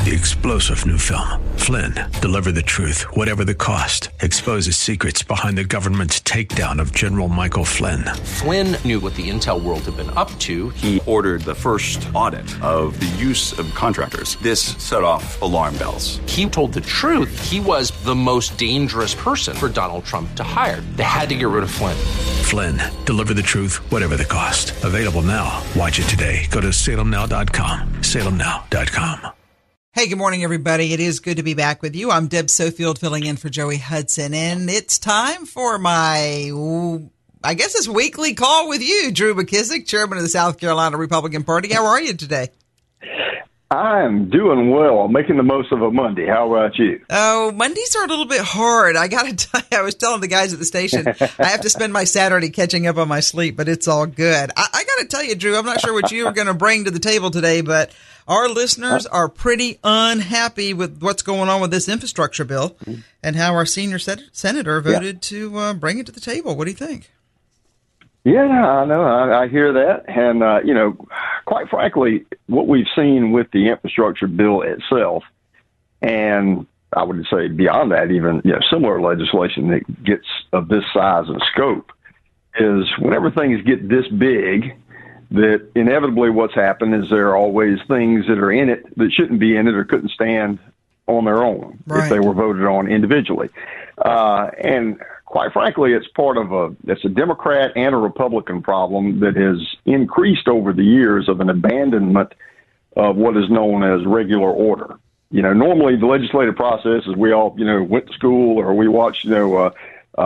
the explosive new film, Flynn, Deliver the Truth, Whatever the Cost, exposes secrets behind the government's takedown of General Michael Flynn. Flynn knew what the intel world had been up to. He ordered the first audit of the use of contractors. This set off alarm bells. He told the truth. He was the most dangerous person for Donald Trump to hire. They had to get rid of Flynn. Flynn, Deliver the Truth, Whatever the Cost. Available now. Watch it today. Go to salemnow.com. salemnow.com. Hey, good morning, everybody. It is good to be back with you. I'm Deb Sofield filling in for Joey Hudson, and it's time for my, I guess it's weekly call with you, Drew McKissick, chairman of the South Carolina Republican Party. How are you today? I'm doing well. I'm making the most of a Monday. How about you? Oh, Mondays are a little bit hard. I got to tell you, I was telling the guys at the station, I have to spend my Saturday catching up on my sleep, but it's all good. I got to tell you, Drew, I'm not sure what you are going to bring to the table today, but our listeners are pretty unhappy with what's going on with this infrastructure bill and how our senior senator voted to bring it to the table. What do you think? Yeah, I know. I hear that. And, quite frankly, what we've seen with the infrastructure bill itself, and I would say beyond that, even similar legislation that gets of this size and scope, is whenever things get this big, that inevitably what's happened is there are always things that are in it that shouldn't be in it or couldn't stand on their own if they were voted on individually. And quite frankly, it's it's a Democrat and a Republican problem that has increased over the years of an abandonment of what is known as regular order. Normally the legislative process is we all, went to school or we watched, the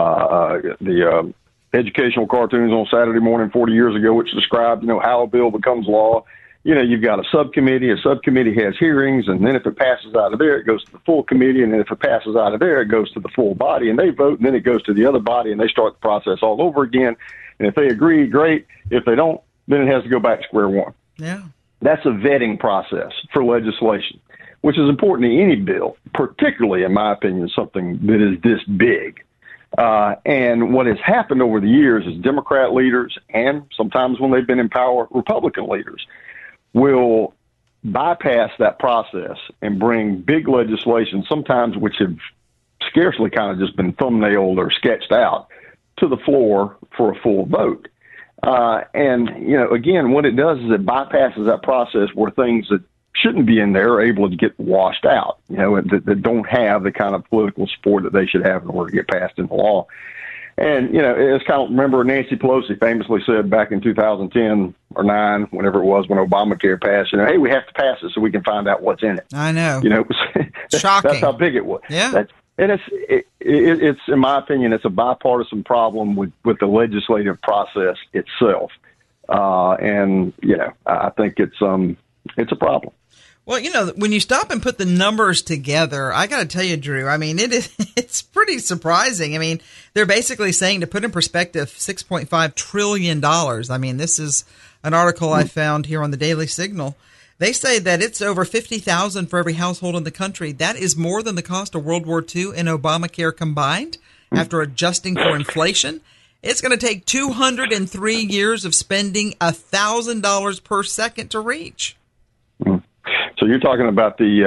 educational cartoons on Saturday morning 40 years ago, which described, how a bill becomes law. You've got a subcommittee has hearings, and then if it passes out of there, it goes to the full committee, and then if it passes out of there, it goes to the full body, and they vote, and then it goes to the other body, and they start the process all over again. And if they agree, great. If they don't, then it has to go back to square one. Yeah. That's a vetting process for legislation, which is important to any bill, particularly, in my opinion, something that is this big. And what has happened over the years is Democrat leaders, and sometimes when they've been in power, Republican leaders, will bypass that process and bring big legislation, sometimes which have scarcely kind of just been thumbnailed or sketched out, to the floor for a full vote. And again, what it does is it bypasses that process where things that shouldn't be in there are able to get washed out, that don't have the kind of political support that they should have in order to get passed into law. And, it's kind of, remember Nancy Pelosi famously said back in 2010 or 9, whenever it was when Obamacare passed, hey, we have to pass it so we can find out what's in it. I know. Shocking. That's how big it was. Yeah. And it's, in my opinion, it's a bipartisan problem with the legislative process itself. And, I think it's a problem. Well, when you stop and put the numbers together, I got to tell you, Drew, I mean, it's pretty surprising. I mean, they're basically saying, to put in perspective, $6.5 trillion. I mean, this is an article I found here on the Daily Signal. They say that it's over $50,000 for every household in the country. That is more than the cost of World War II and Obamacare combined after adjusting for inflation. It's going to take 203 years of spending $1,000 per second to reach. So you're talking about the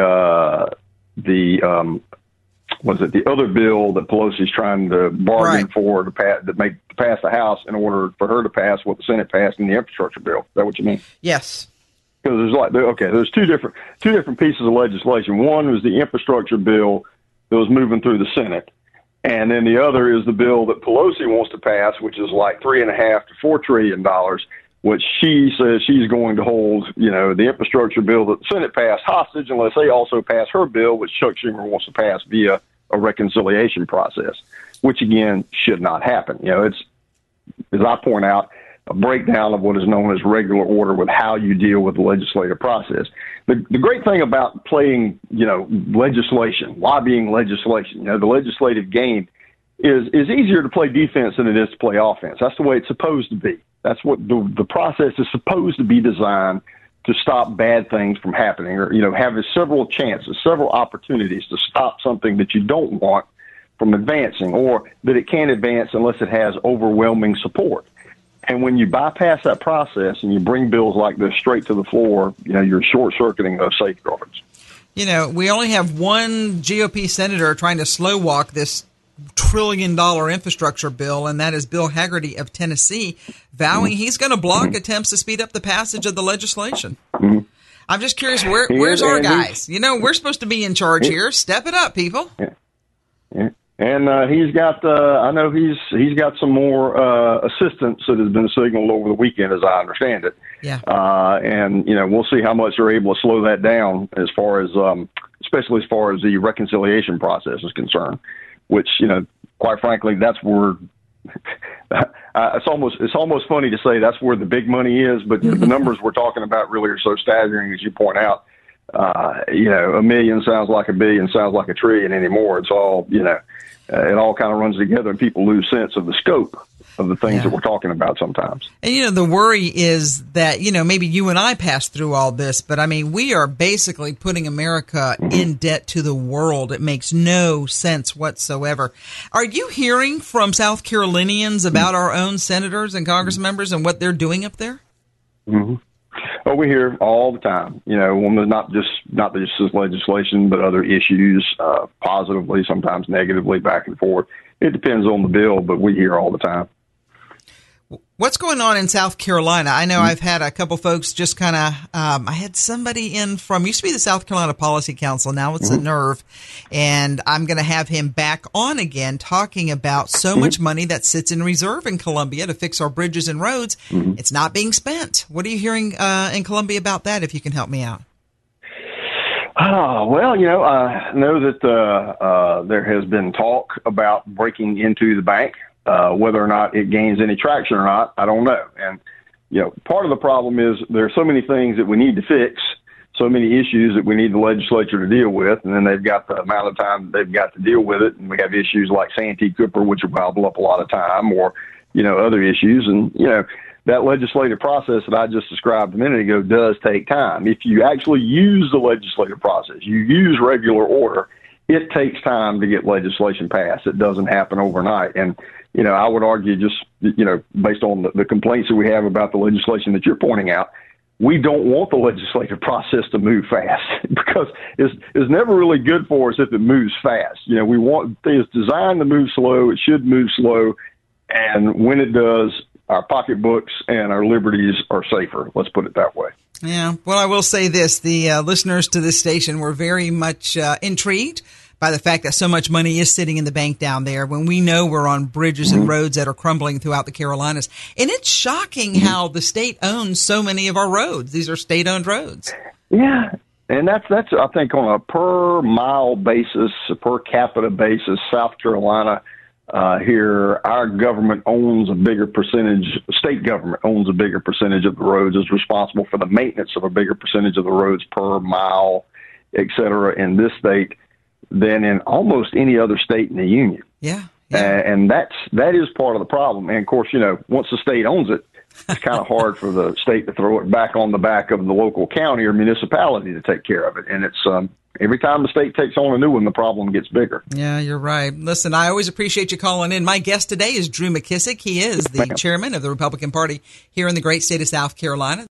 other bill that Pelosi's trying to bargain for to pass the House in order for her to pass what the Senate passed in the infrastructure bill. Is that what you mean? Yes. Because there's two different pieces of legislation. One was the infrastructure bill that was moving through the Senate, and then the other is the bill that Pelosi wants to pass, which is like $3.5 to $4 trillion. Which she says she's going to hold, the infrastructure bill that the Senate passed hostage unless they also pass her bill, which Chuck Schumer wants to pass via a reconciliation process, which, again, should not happen. It's, as I point out, a breakdown of what is known as regular order with how you deal with the legislative process. The great thing about playing, legislation, lobbying legislation, the legislative game is easier to play defense than it is to play offense. That's the way it's supposed to be. That's what the process is supposed to be designed to stop bad things from happening, or, have several chances, several opportunities to stop something that you don't want from advancing, or that it can't advance unless it has overwhelming support. And when you bypass that process and you bring bills like this straight to the floor, you're short-circuiting those safeguards. You know, we only have one GOP senator trying to slow walk this $1 trillion infrastructure bill, and that is Bill Hagerty of Tennessee, vowing he's going to block attempts to speed up the passage of the legislation. I'm just curious, where's our guys? You know, we're supposed to be in charge here. Step it up, people. Yeah. And he's got, I know he's got some more assistance that has been signaled over the weekend, as I understand it. Yeah. And, you know, we'll see how much they're able to slow that down as far as, especially as far as the reconciliation process is concerned, which, you know, quite frankly, that's where it's almost funny to say that's where the big money is, but the numbers we're talking about really are so staggering, as you point out. You know, $1 million sounds like $1 billion, sounds like $1 trillion anymore. It's all, you know, it all kind of runs together, and people lose sense of the scope of the things that we're talking about sometimes. And, you know, the worry is that, you know, maybe you and I passed through all this, but I mean, we are basically putting America in debt to the world. It makes no sense whatsoever. Are you hearing from South Carolinians about our own senators and Congress members and what they're doing up there? Oh, we hear all the time, you know, when there's not just this legislation, but other issues, positively, sometimes negatively, back and forth. It depends on the bill, but we hear all the time. What's going on in South Carolina? I know I've had a couple folks just kind of, I had somebody in from, used to be the South Carolina Policy Council, now it's a NERV, and I'm going to have him back on again talking about so much money that sits in reserve in Columbia to fix our bridges and roads. It's not being spent. What are you hearing in Columbia about that, if you can help me out? Well, you know, I know that there has been talk about breaking into the bank. Whether or not it gains any traction or not, I don't know. And, you know, part of the problem is there are so many things that we need to fix, so many issues that we need the legislature to deal with, and then they've got the amount of time they've got to deal with it. And we have issues like Santee Cooper, which will gobble up a lot of time, or, you know, other issues. And, you know, that legislative process that I just described a minute ago does take time. If you actually use the legislative process, you use regular order, it takes time to get legislation passed. It doesn't happen overnight. And, you know, I would argue just, you know, based on the complaints that we have about the legislation that you're pointing out, we don't want the legislative process to move fast because it's never really good for us if it moves fast. You know, we want things designed to move slow. It should move slow. And when it does, our pocketbooks and our liberties are safer. Let's put it that way. Yeah. Well, I will say this. The listeners to this station were very much intrigued by the fact that so much money is sitting in the bank down there when we know we're on bridges and roads that are crumbling throughout the Carolinas. And it's shocking how the state owns so many of our roads. These are state-owned roads. Yeah. And that's I think, on a per-mile basis, a per capita basis, South Carolina here, our government owns a bigger percentage, state government owns a bigger percentage of the roads, is responsible for the maintenance of a bigger percentage of the roads per mile, et cetera, in this state than in almost any other state in the union. Yeah. And that is part of the problem. And, of course, you know, once the state owns it, it's kind of hard for the state to throw it back on the back of the local county or municipality to take care of it. And it's every time the state takes on a new one, the problem gets bigger. Yeah, you're right. Listen, I always appreciate you calling in. My guest today is Drew McKissick. He is the chairman of the Republican Party here in the great state of South Carolina.